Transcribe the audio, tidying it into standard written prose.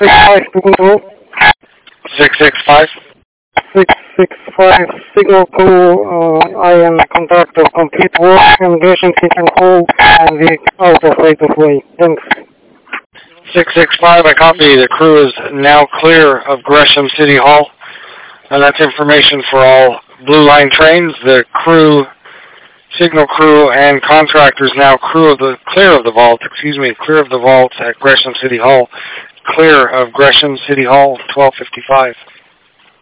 665 to control. 665. 665 signal crew, I am contractor, complete work in Gresham City Hall and the out of right of way. Thanks. 665, I copy. The crew is now clear of Gresham City Hall. And that's information for all Blue Line trains. The crew, signal crew, and contractors now clear of the vault at Gresham Clear of Gresham City Hall, 12:55.